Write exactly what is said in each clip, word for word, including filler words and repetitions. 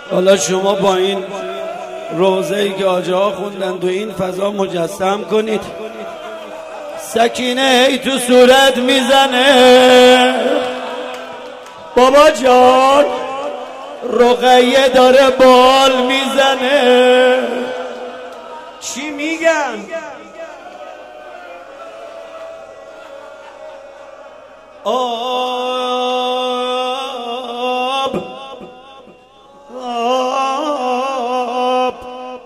حالا شما با این روزه‌ای که آجه ها خوندن تو این فضا مجسم کنید. سکینه هی تو صورت میزنه بابا جان، رقیه داره بال میزنه. چی میگن؟ آب آب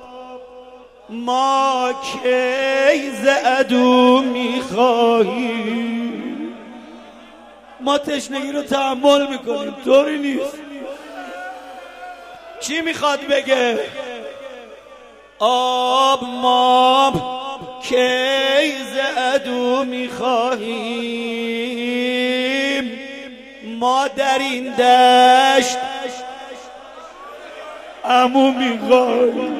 ما کی ز عدو میخواهی. ما تشنگی رو تحمل میکنیم، طوری نیست. چی میخواد بگه؟ آب ما کی ز عدو میخواهیم، ما در این دشت عمو میخواهیم.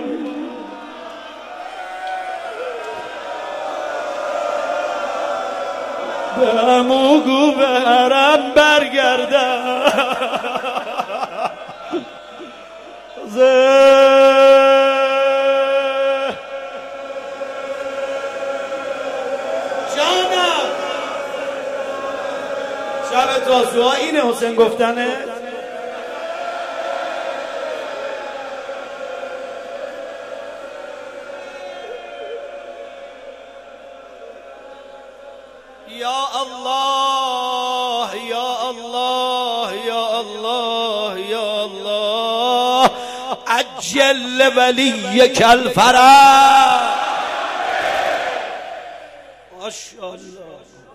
به عمو گو به حرم برگردم. جانم شب تاسوعا اینه حسین گفتنه. یا الله یا الله یا الله یا الله عجل ولیک الفرج. ماشاءالله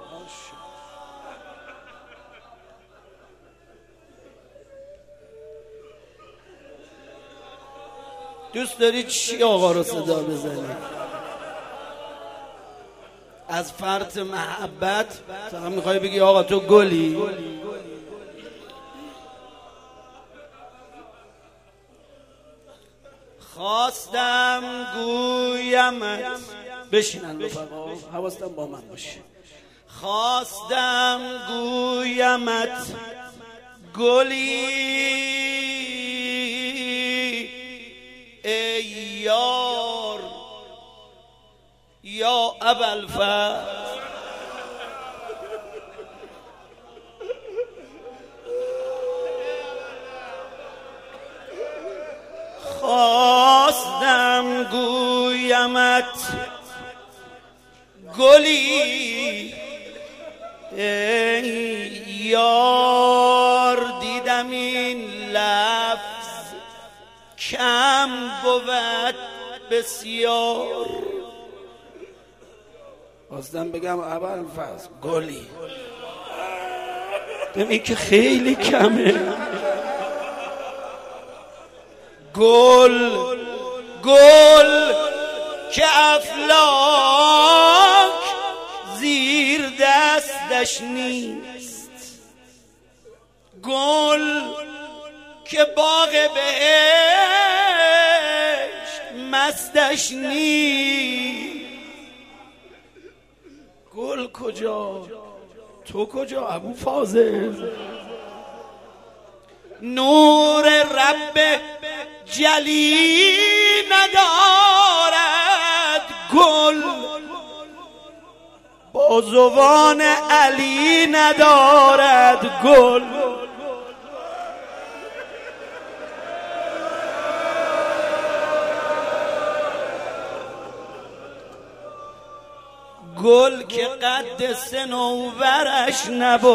دوست داری چی آقا رو صدا بزنی؟ از فرط محبت فقط میخوای بگی آقا تو گلی؟ خواستم گویمت بشینن رفقا، حواستم با من باشه. خواستم گویمت گلی ای یار یا ابوالفضل. خواستم گویمت گلی ای یار، دیدم این لفظ کم بود بسیار. خواستم بگم ابوالفضل گلی، این که خیلی کمه. گل گل که افلاک زیر دستش نیست، گل که باغ بهشت مستش نیست. گل کجا؟ تو کجا ابو فاضل؟ نور رب جلی ندارد گل، بازوان علی ندارد گل. گل که قد صنوبرش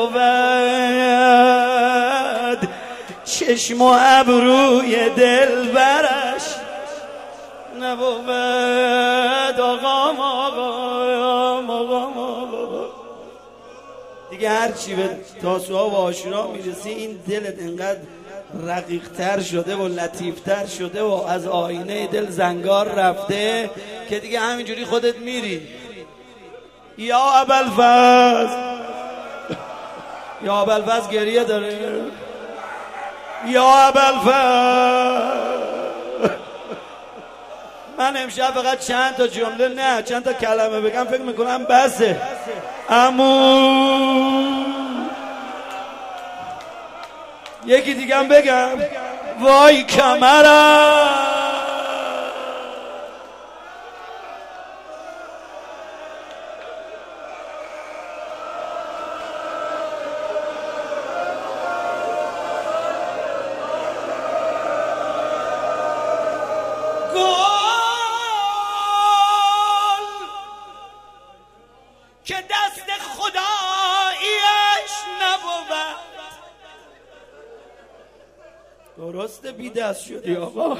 نبود، چشم و ابروی دلبرش نبود. آقام آقام آقام آقام دیگه هرچی به تاسوعا و عاشورا میرسی این دلت انقدر رقیق‌تر شده و لطیفتر شده و از آینه دل زنگار رفته که دیگه همینجوری خودت میری. یا ابوالفضل، یا ابوالفضل گریه داره. یا ابوالفضل من امشب فقط چند تا جمله نه چند تا کلمه بگم فکر میکنم بسه. عمو یکی دیگه هم بگم وای کمرم که دست خداییش نبود. درسته بی دست شدی آقا.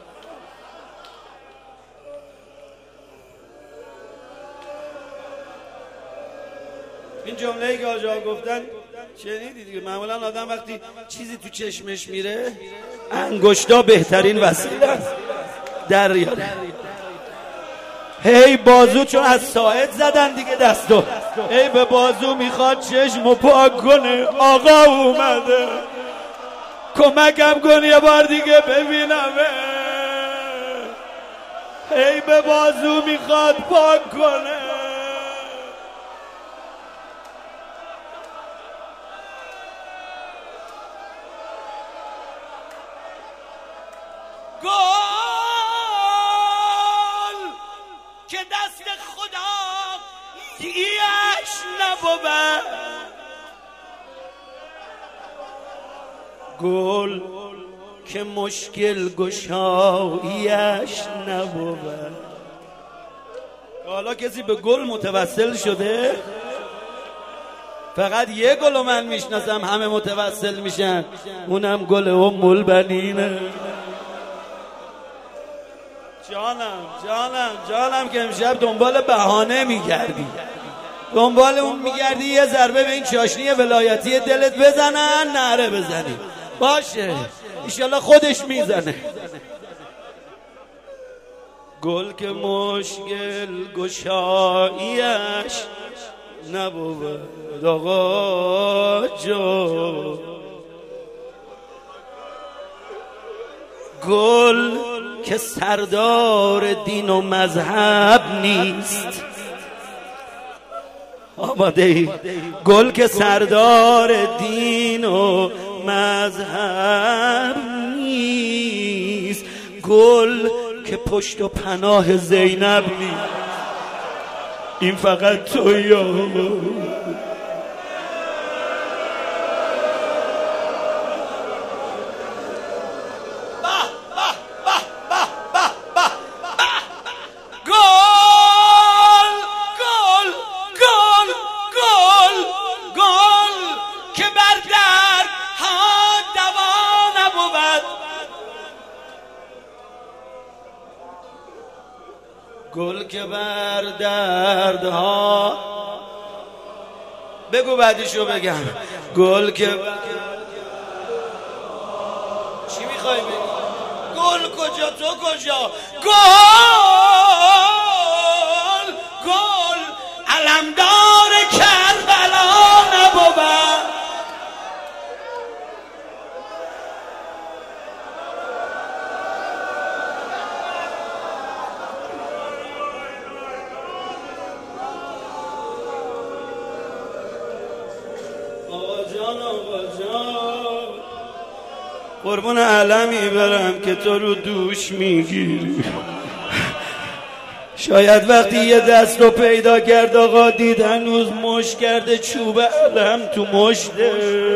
این جمله‌ای که آجا گفتن شنیدی دیگه. معمولا آدم وقتی چیزی تو چشمش میره انگشتا بهترین وسیله در ریاره. هی بازو چون از ساعد زدن دیگه دستو هی به بازو میخواد چشمو پاک کنه. آقا اومده کمکم کن یه بار دیگه ببینمه. هی به بازو میخواد پاک کنه. گل که دست خداییش نبود. گل که مشکل گشاییش نبود. حالا کسی به گل متوسل شده؟ فقط یه گل رو من میشناسم همه متوسل میشن، اونم گل ام البنینه. جانم جانم جانم که امشب دنبال بهانه میگردی، دنبال اون میگردی یه ضربه به این چاشنی ولایتی دلت بزنن نره بزنی. باشه انشالله خودش میزنه. گل که مشکل گشاییش نبود آقا جو. گل که سردار دین و مذهب نیست. آماده ای؟ گل که سردار دین و مذهب نیست. گل که پشت و پناه زینب نیست. این فقط تو یا گل که بر دردها. بگو بعدیشو بگم. گل که بر... چی میخوای بگی؟ گل کجا تو کجا؟ گل گل علمدار کربلا نبود. آقا جان آقا جان قربون علمی برم که تو رو دوش میگیری. شاید وقتی یه دست رو پیدا کرد آقا دید هنوز مش کرده چوب علم تو مشته،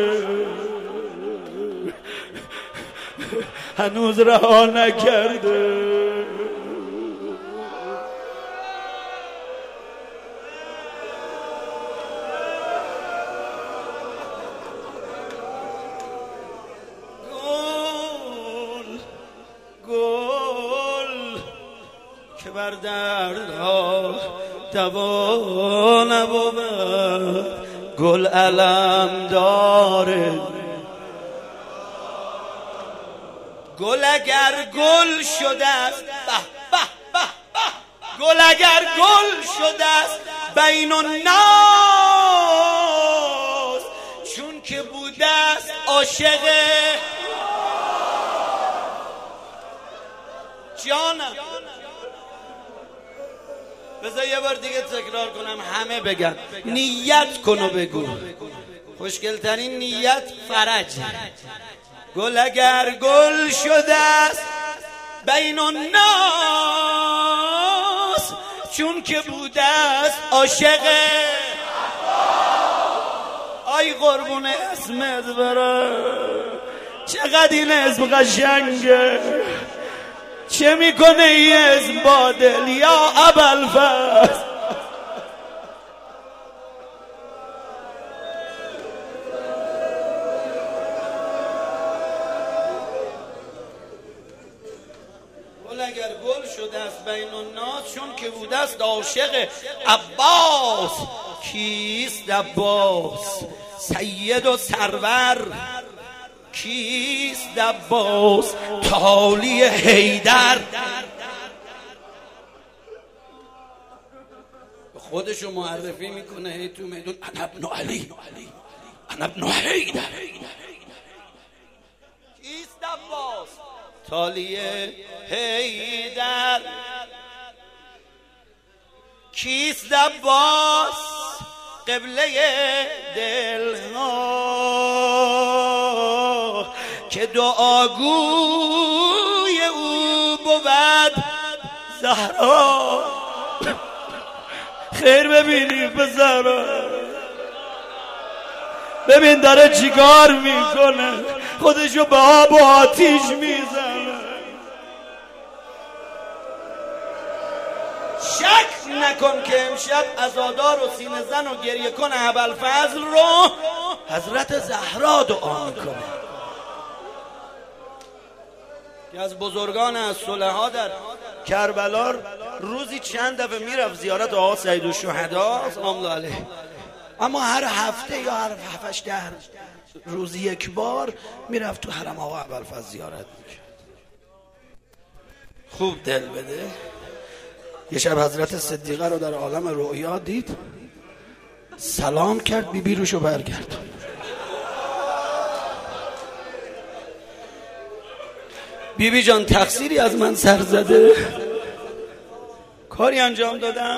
هنوز رها نکرده. که بر دردها دوا نبود. گل علم داره. گل اگر گل شده است به به به به. گل اگر گل شده است بین الناس، چون که بوده است عاشق جانم. بذار یه بار دیگه تکرار کنم همه بگن. نیت کن و بگو. خوشگلترین نیت فرج. گل اگر گل شده است بین الناس، چون که بوده است عاشقه. آی قربون اسمت برم، چقدر این اسم قشنگه. چه میکنه این اسم با دل یا ابوالفضل؟ گل اگر گل شده است بین الناس، چون که بوده است عاشق عباس. کیست عباس؟ سید و سرور. کیست عباس؟ تالی حیدر. خودشو معرفی میکنه هی تو میدون، انا ابن علی، انا ابن حیدر. کیست عباس؟ تالی حیدر. کیست عباس؟ قبله دلها که دعاگوی او بود زهرا. خیر ببینی پسرا، ببین داره چیکار میکنه، خودشو به آب و آتیش میزنه. شک نکن که امشب عزادار و سینه زن و گریه کن ابوالفضل رو حضرت زهرا دعا میکنه که از بزرگان از صلحا در کربلا روزی چند دفعه میرفت زیارت آقا سید الشهدا سلام الله علیه، اما هر هفته یا هر هفتش ده روزی یک بار میرفت تو حرم آقا ابوالفضل زیارت میکرد. خوب دل بده. یه شب حضرت صدیقه رو در عالم رؤیا دید، سلام کرد، بی بی روشو برگرد. بی بی جان تقصیری از من سر زده؟ کاری انجام دادم؟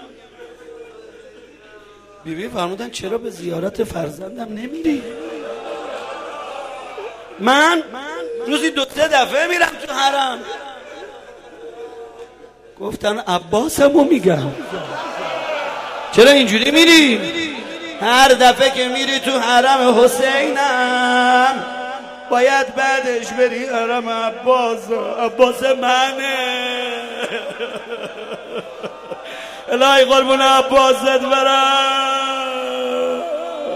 بی بی فرمودن چرا به زیارت فرزندم نمیری؟ من روزی دو سه دفعه میرم تو حرم. گفتن عباسمو میگم. چرا اینجوری میری؟ هر دفعه که میری تو حرم حسینم باید بعدش بری حرم عباس. عباس منه. الهی قربون عباست برم.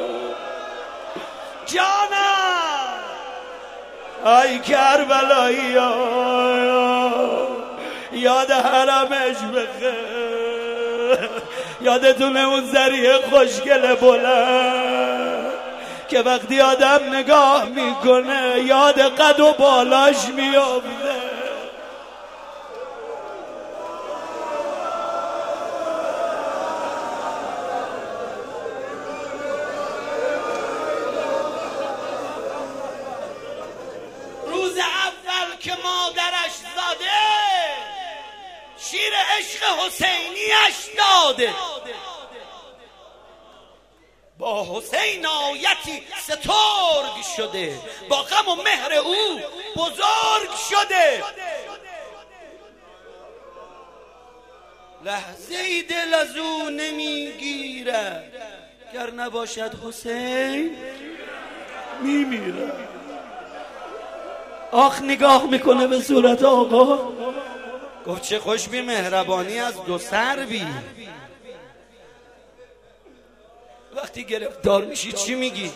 جانم ای کربلایی یاد حرمش بخیر. یادتونه اون ذریعه خوشگل بلند که وقتی آدم نگاه میکنه یاد قد و بالاش میافته. روز اول که مادرش زاده شیر عشق حسینیش داده، با حسین آیتی سترگ شده، با غم و مهر او بزرگ شده. لحظه ای دل از او نمیگیرد، گر نباشد حسین میمیرد. آخ نگاه میکنه به صورت آقا، گفت چه خوش بی مهربانی از دو سروی. وقتی گرفتار میشی چی میگی؟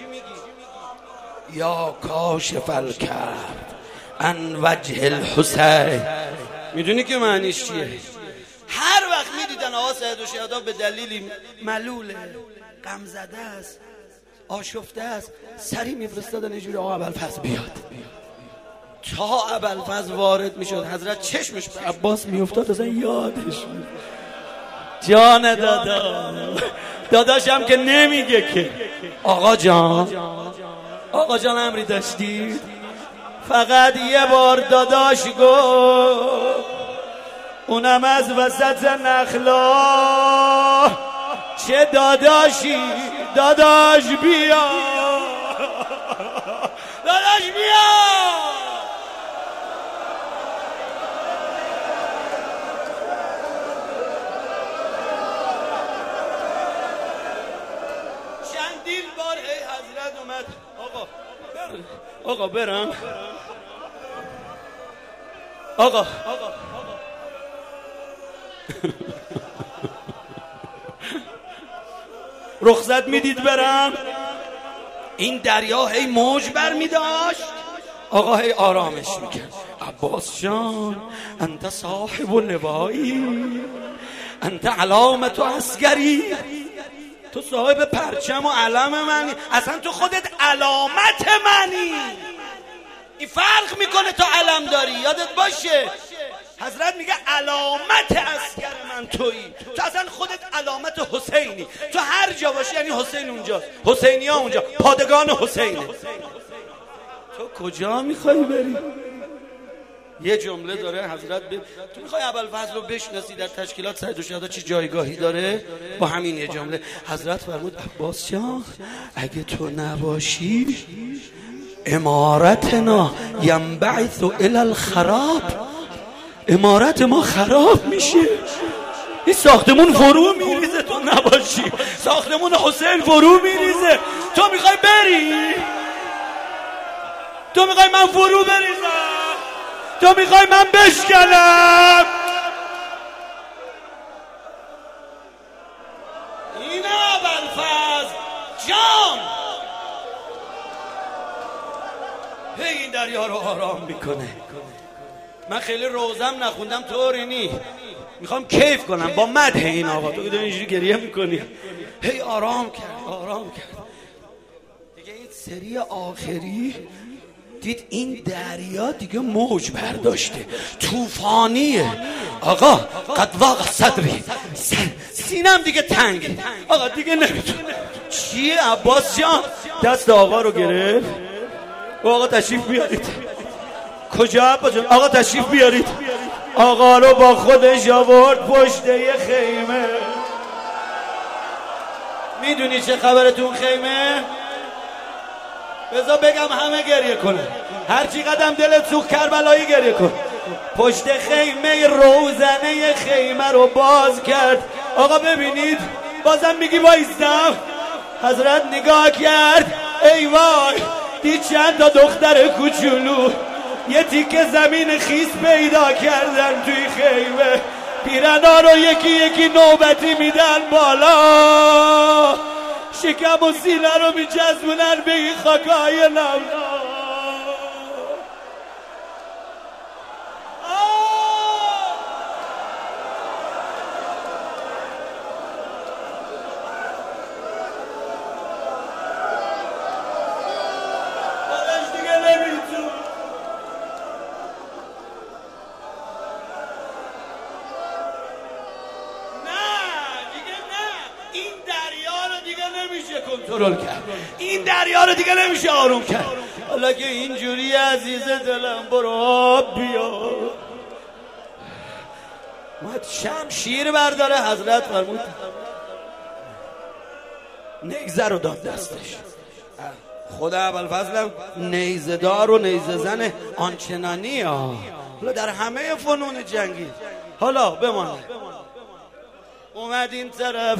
یا کاشف الکرب عن وجه الحسین. میدونی که معنیش چیه؟ هر وقت میدیدن آقا سید الشهدا به دلیلی ملوله، غم زده است، آشفته است، سری میفرستادن اینجوری آقا ابوالفضل بیاد. تا ابوالفضل وارد میشد حضرت چشمش به عباس میافتاد اصلا یادش میاد. جان دادا، داداشم که نمیگه که آقا جان، آقا جان امری داشتی؟ فقط یه بار داداش گفت، اونم از وسط نخلا، چه داداشی داداش بیا. داداش بیا. چندین بار ای حضرت اومد آقا برم. آقا برم آقا آقا رخصت میدید برم. این دریا هی موج بر می داشت، آقا هی آرامش میکرد. عباس جان انت صاحب لوایی، انت علامت و عسکری، تو صاحب پرچم و علم منی، اصلا تو خودت علامت منی. این فرق میکنه تو علم داری، یادت باشه. حضرت میگه علامت عسکر من تویی، تو اصلا خودت علامت حسینی. تو هر جا باشی یعنی حسین اونجاست، حسینی ها اونجا، پادگان حسینه. تو کجا میخوای بری؟ یه جمله داره حضرت ب... تو میخوای ابوالفضل رو بشناسی در تشکیلات سید الشهدا چه جایگاهی داره؟ با همین یه جمله حضرت فرمود عباس جان اگه تو نباشی امارتنا ینبعث الی الخراب، امارت ما خراب میشه. این ساختمون فرو میریزه تو نباشی، ساختمون حسین فرو میریزه. تو میخوای بری؟ تو میخوای من فرو بریزم؟ تو میخوای من بشکنم؟ این ابوالفضل جان هی این دریا رو آرام میکنه. من خیلی روزم نخوندم طوری نی، میخوام کیف کنم با مدح این آقا. تو که اینجوری گریه میکنی. هی آرام کرد آرام کرد دیگه. این سری آخری دید این دریا دیگه موج برداشته، طوفانیه. آقا قد واقع صدری، سینم دیگه تنگ آقا، دیگه نمیتونه. چیه عباس جان؟ دست آقا رو گرفت. آقا تشریف بیارید. کجا عباس جان؟ آقا تشریف بیارید. آقا رو با خودش آورد پشت یه خیمه. میدونی چه خبرتون خیمه؟ بذار بگم همه گریه کنه، هر چی قدم دلت سوخت کربلایی گریه کن. پشت خیمه روزنه خیمه رو باز کرد. آقا ببینید بازم میگی وایستم. حضرت نگاه کرد، ای وای، دید چند تا دختر کوچولو یه تیکه زمین خیس پیدا کردن توی خیمه. پیرنا رو یکی یکی نوبتی میدن بالا، شکم و سینه رو میچسبونن به این خاکای نمنا. کنترل کرد. این دریا رو دیگه نمیشه آروم کرد. حالا که اینجوری عزیز دلم برو بیا. اومد شمشیر برداره. حضرت فرمود نیزه رو داد دستش. خدا ابوالفضل نیزه دار و نیزه زن آنچنانی ها. حالا در همه فنون جنگی حالا بمانه. اومد این طرف.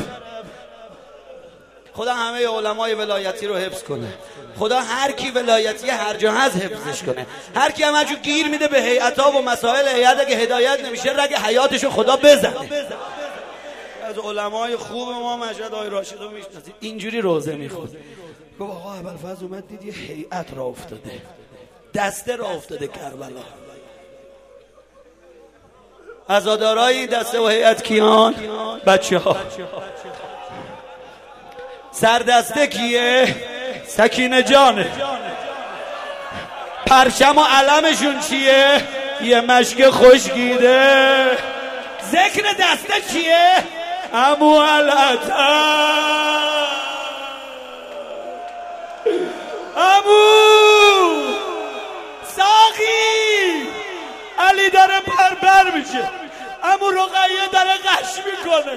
خدا همه علمای ولایتی رو حفظ کنه. خدا هر کی ولایتی هر جا هست حفظش کنه. هر کی هم جو گیر میده به هیئت‌ها و مسائل هیئت، اگه هدایت نمیشه رگ حیاتشو خدا بزنه. از علمای خوب ما مجد آقای راشد رو میشناسید، اینجوری روزه میخوند. گفت آقا ابوالفضل اومد دید یه هیئت را افتاده، دسته را افتاده کربلا. عزادارای دسته و هیئت کیان؟ بچه ها. سردسته کیه؟ سکینه جانه. پرچم و علمشون چیه؟ یه مشک خوشگیده. ذکر دسته چیه؟ امو علتا. امو ساقی علی داره پرپر میشه، امو رقیه داره قش میکنه.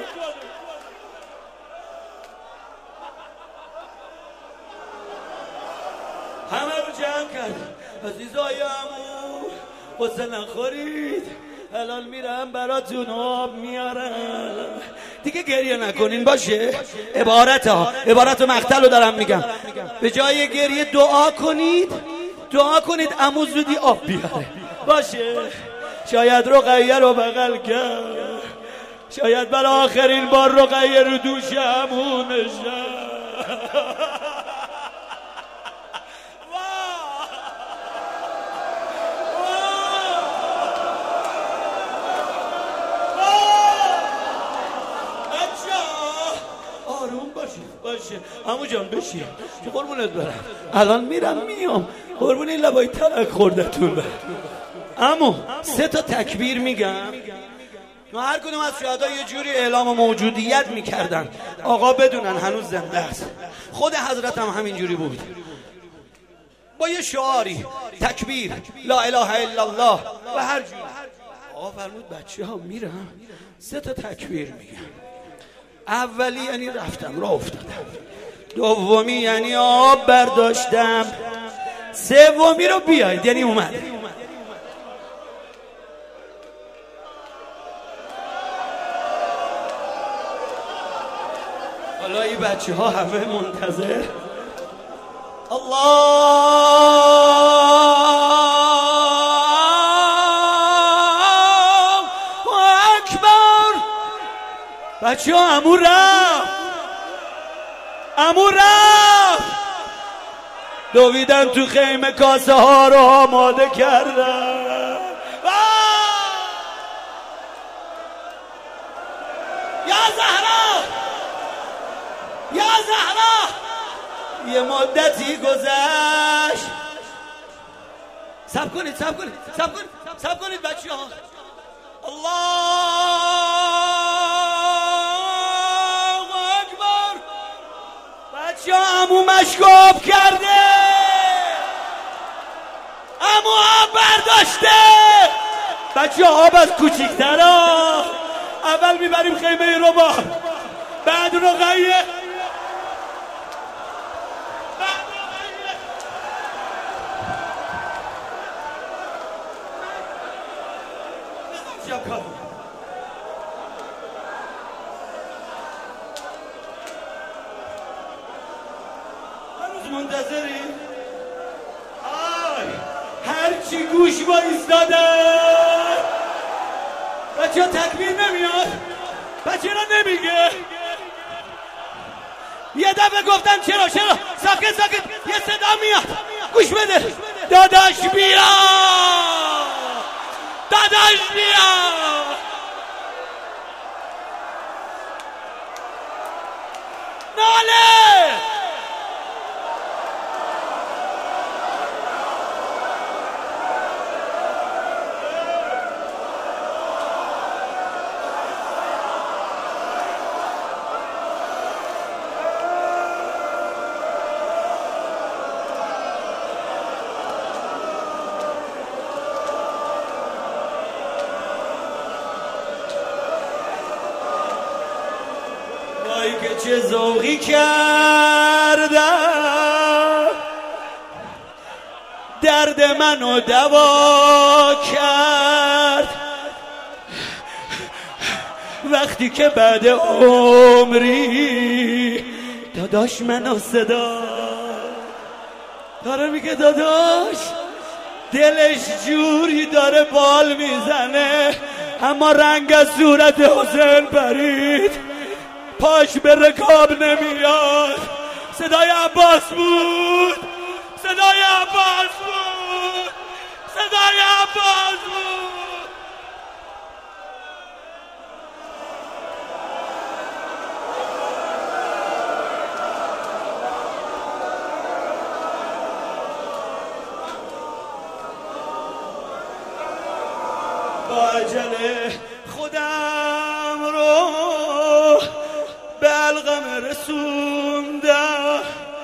همه رو جمع کرد. عزیزای عمو قصه نخورید، الان میرم براتون آب میارم. دیگه گریه نکنین باشه. عبارت ها عبارت و مقتل رو دارم میگم. به جای گریه دعا کنید، دعا کنید عمو زودی آب بیاره باشه. شاید رقیه رو بغل کرد، شاید برای آخرین بار رقیه رو دوش عمو نشد. آروم باشید باشه عمو جان، بشین که قربونت برم. الان میرم میام، قربون این لبای ترک خوردتون برم. عمو سه تا تکبیر میگم، هر کدوم از شهدا یه جوری اعلام موجودیت میکردن آقا بدونن هنوز زنده است. خود حضرت هم همین جوری بود با یه شعاری تکبیر لا اله الا الله و هر جوری. آقا فرمود بچه ها میرم سه تا تکبیر میگم. اولی یعنی رفتم راه افتادم، دومی یعنی آب برداشتم، سومی رو بیاید یعنی اومد. حالا این بچه ها همه منتظر الله اکبر. بچه ها عمو رفت، عمو رفت. دویدن تو خیمه کاسه ها رو آماده کردن. یا زهرا، یا زهرا. یه مدتی گذشت. صبر کنید صبر کنید صبر کنید صبر کنید بچه ها. الله اکبر. بچه ها عمو مشکوب کرده، عمو آب برداشته. بچه ها آب از کوچیک‌تر ها. اول میبریم خیمه ربا، بعد رقیه، هنوز منتظری؟ آی هرچی گوش با ایستاده. بچه ها تکبیر نمیاد، بچه را نمیگه. یه دفعه گفتم چرا چرا ساکت ساکت. یه صدا میاد گوش بده. داداش بیا، داداش بیا. ناله که چه ذوقی کردم، درد منو دوا کرد. وقتی که بعد عمری داداش منو صدا داره میگه داداش دلش جوری داره بال میزنه، اما رنگ از صورت حسین پرید، پاش به رکاب نمیاد. صدای عباس بود، صدای عباس بود، صدای عباس بود. با عجل خودم رو به علقم رسوندم،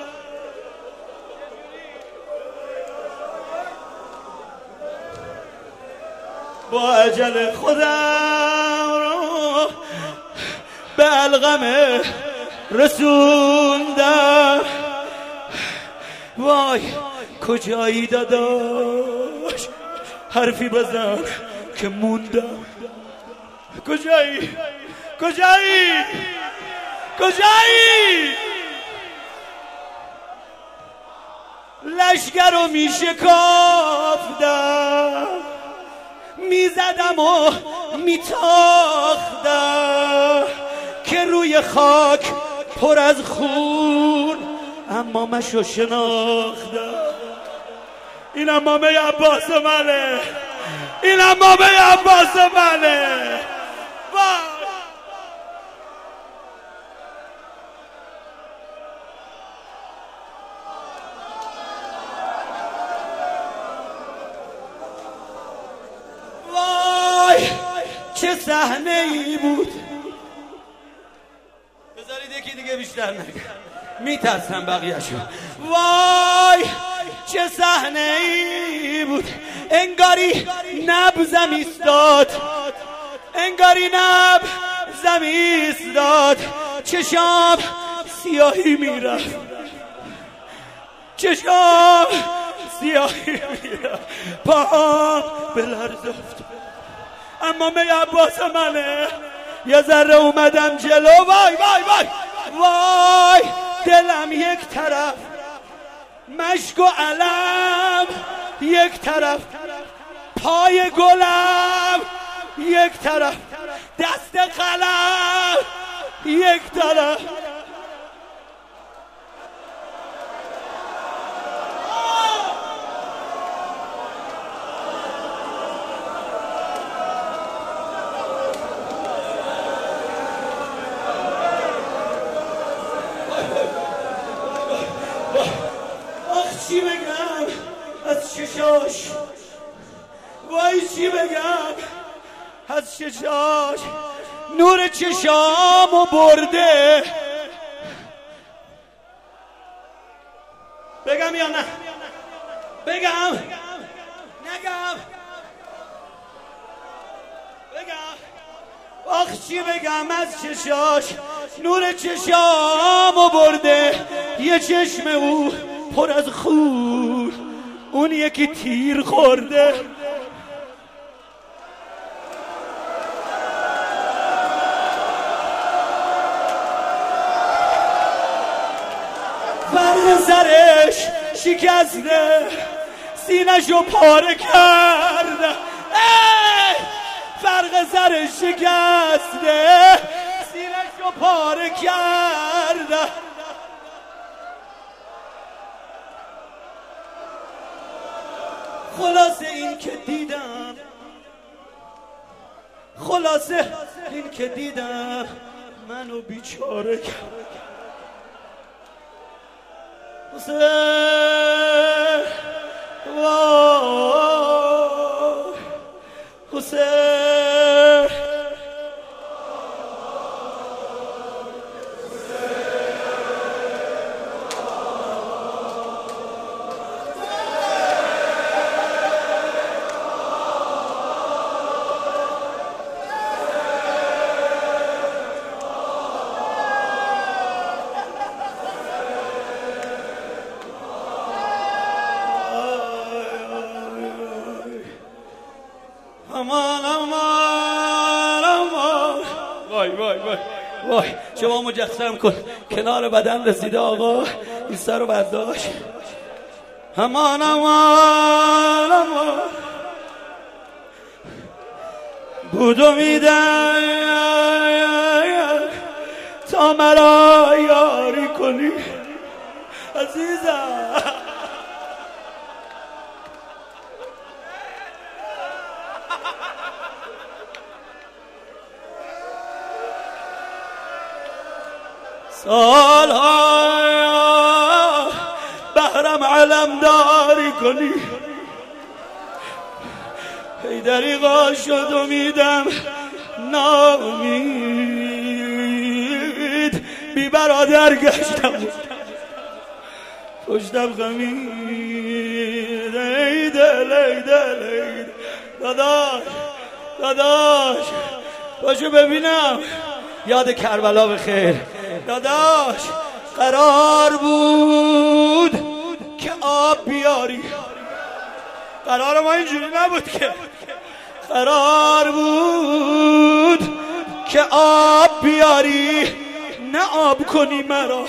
با عجل خودم رو به علقم رسوندم. وای کجایی داداش حرفی بزن که موندم کجایی کجایی کجایی لشگر رو می شکافتم می زدم و می تاختم که روی خاک پر از خون اما مشو شناختم این امامه عباس منه این امامه عباس منه وای چه صحنه ای بود بذارید یکی دیگه بیشتر نگه میترسم بقیه‌شو وای چه صحنه ای بود انگاری نبضم ایستاد انگاری نبضم ایستاد چشام سیاهی میرفت چشام سیاهی میرفت پاهم به لرز افتاد اما می عباس منه یه ذره اومدم جلو وای وای وای وای دلم یک طرف مشک و علم یک طرف پای گلم یک طرف دست قلم یک طرف چی بگم از چشاش وای چی بگم از چشاش نور چشامو برده بگم یا نه بگم نگم بگم آخ چی بگم از چشاش نور چشامو برده یه چشم او پر از خون اون یکی تیر خورده فرق سرش شکسته سینه‌شو پاره کرده فرق سرش شکسته سینه‌شو پاره کرده خلاصه این که دیدم خلاصه این که دیدم منو بیچاره کرد حسین وای حسین امان امان امان وای وای وای وای شما مجسم کن کنار بدن رسیده آقا این سر رو برداشت امان امان امان بود و میدن تا مرا یاری کنی عزیزم سالها بهرم علم داری کنی ای دریغا شد امیدم نامید بی برادر گشتم پشتم غمید ای دل ای دل ای داداش داداش باشو ببینم یاد کربلا بخیر داداش قرار بود که آب بیاری. قرار ما اینجوری نبود که، قرار بود که آب بیاری نه آب کنی مرا.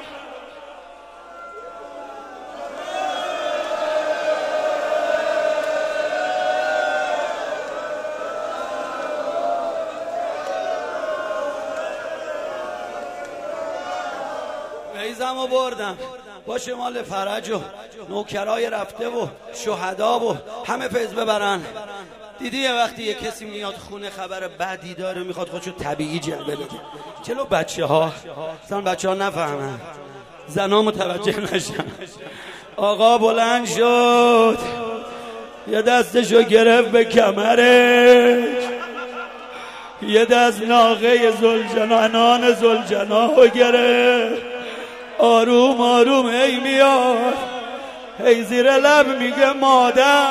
ویزم رو بردم با شمال فرج و نوکرای رفته و شهدا و همه فیض ببرن. دیدی یه وقتی یه کسی میاد خونه خبر بدی داره میخواد خودشو طبیعی جلوه بده جلو بچه ها، مثلا بچه ها نفهمن، زن ها متوجه نشن. آقا بلند شد یه دستشو گرفت به کمرش، یه دست ناقه زلجنان زلجناهو گرفت، آروم آروم ای میاد، هی زیر لب میگه مادر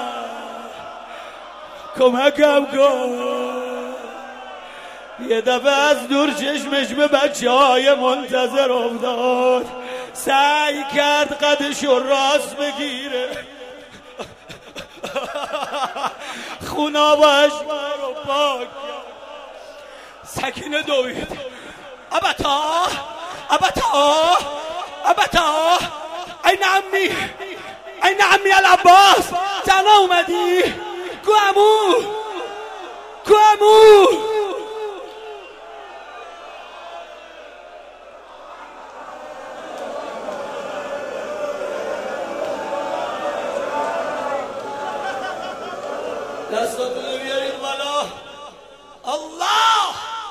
کمکم کن. یه دفعه از دور چشمش به بچه های منتظر افتاد، سعی کرد قدشو راست بگیره، خونا با اشمه رو پاک کرد. سکینه دوید، ابتا ابتا ابتا این عمی این عمی العباس تنها اومدی؟ کو امو کو امو دستاتونو بیارید بالا. الله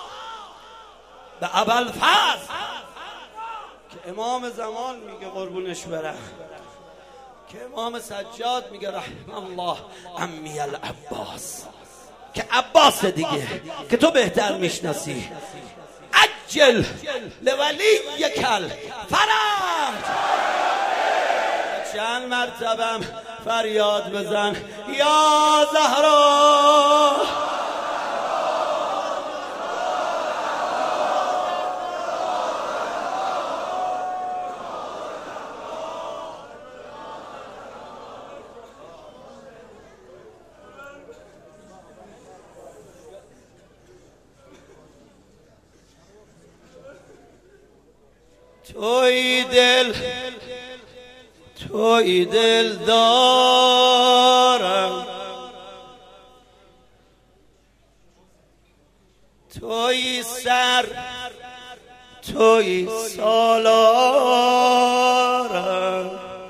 به ابوالفضل که امام زمان میگه قربونش برم، که امام سجاد میگه رحم الله عمی العباس، که عباس دیگه که تو بهتر میشناسی. عجل لولی کل فرج، چند مرتبم فریاد بزن یا زهرا. توی دل توی دل دارم، توی سر توی سالارم،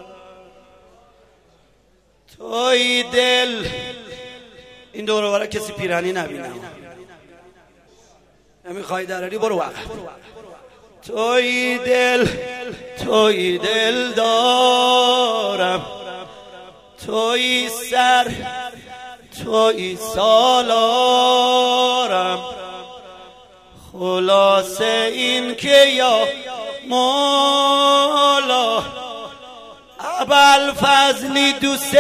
توی دل. این دور و برای کسی پیرانی نبینم، نمیخوای دراری برو وقت. توی دل توی دل دارم، توی سر توی سالارم، خلاصه این که یا مولا ابوالفضلی دوست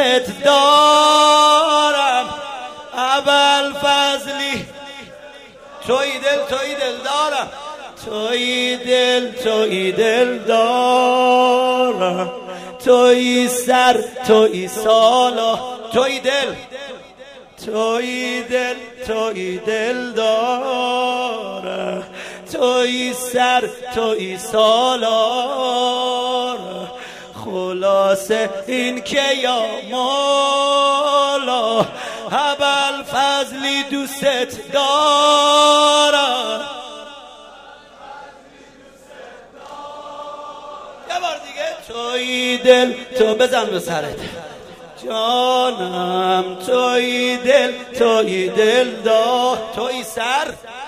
دارم، ابوالفضلی توی دل توی دل دارم، توی دل توی دل دارم، توی سر توی سالا، توی دل توی دل توی دل دارم، توی سر توی سالارم، خلاصه این که یا مولا ابوالفضلی دوست دارم. توی دل تو بزن به سرت جانم، توی دل توی دل دا، توی سر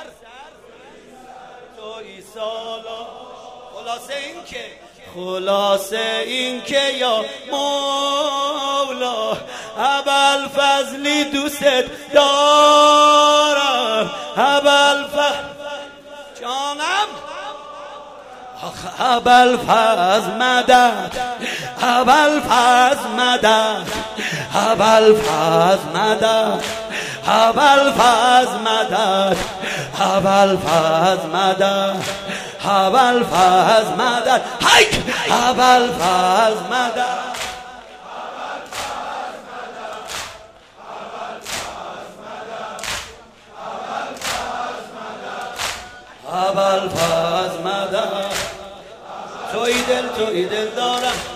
توی سالا، خلاصه این که خلاصه این که یا مولا ابوالفضلی دوست دارم، ابوالفضل جانم. ابوالفضل مدد ابوالفضل مدد ابوالفضل مدد ابوالفضل مدد ابوالفضل مدد ابوالفضل مدد هی ابوالفضل مدد ابوالفضل مدد توی دل توی دل دارم